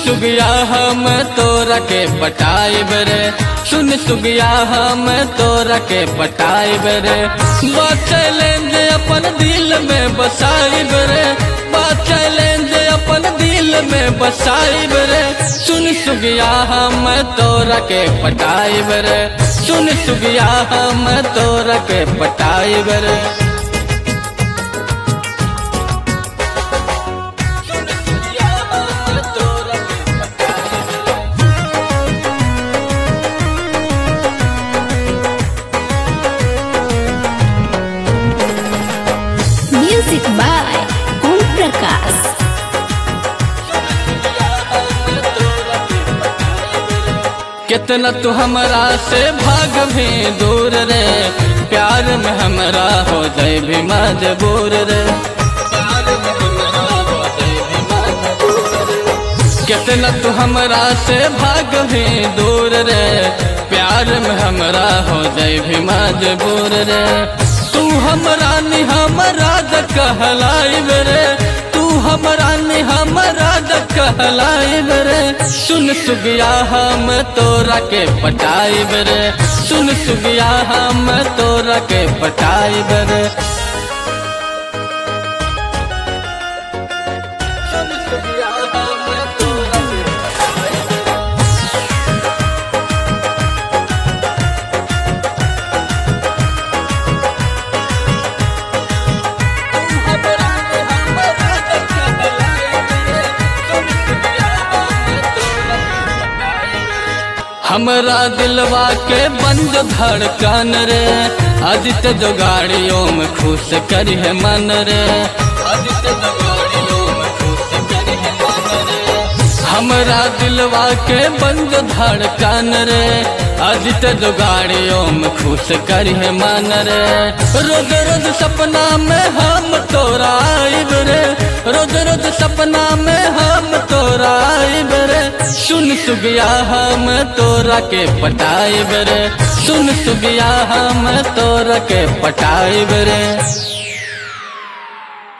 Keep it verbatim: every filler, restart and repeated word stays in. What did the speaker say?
सुगिया हम तोरा के पटाइब रे, सुन सुगिया हम तोरा के पटाइब रे। बात चैलेंज अपन दिल में बसाइब रे, बात चैलेंज अपन दिल में बसाइब रे। सुन सुगिया हम तोरा के पटाइब रे, सुन सुगिया हम तोरा के पटाइब रे। Music by Om Prakash. कितना तू हमरा से भाग भी दूर रे, प्यार में हमरा हो जाए भी मजबूर रे। कितना तू हमरा से भाग भी दूर रे, प्यार में हमरा हो जाए भी मजबूर रे। तू हमरा नि हमरा द कहलाइब रे, तू हमरा नि हमरा द कहलाइब रे। सुन सुगिया हम तोरा के पटाइब रे, सुन सुगिया हम तोरा के पटाइब रे। सुन सुगिया हम तोरा के हमरा दिलवा के बंद धड़कन रे, आदित्य जो गाड़ियों में खुश करी है मन रे। आदित्य जो गाड़ियों में खुश करी है मन रे। हमरा दिलवा के बंद धड़कन रे, आदित्य जो गाड़ियों में खुश करी है मन रे। रोज रोज सपना में हम तोरा आइब रे, रोज रोज सपना में हम तोरा आइब रे। सुन सुगिया हम तोरा के पटाइब रे, सुन सुगिया हम तोरा के पटाइब रे।